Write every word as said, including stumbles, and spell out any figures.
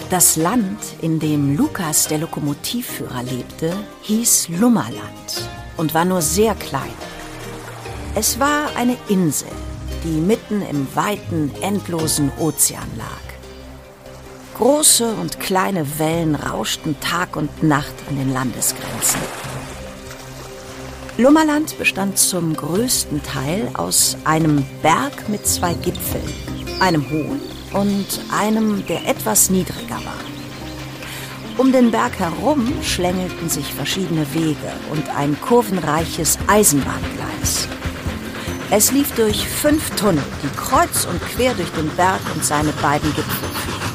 Das Land, in dem Lukas, der Lokomotivführer, lebte, hieß Lummerland und war nur sehr klein. Es war eine Insel, die mitten im weiten, endlosen Ozean lag. Große und kleine Wellen rauschten Tag und Nacht an den Landesgrenzen. Lummerland bestand zum größten Teil aus einem Berg mit zwei Gipfeln, einem hohen und einem, der etwas niedriger war. Um den Berg herum schlängelten sich verschiedene Wege und ein kurvenreiches Eisenbahngleis. Es lief durch fünf Tunnel, die kreuz und quer durch den Berg und seine beiden Gipfel führten.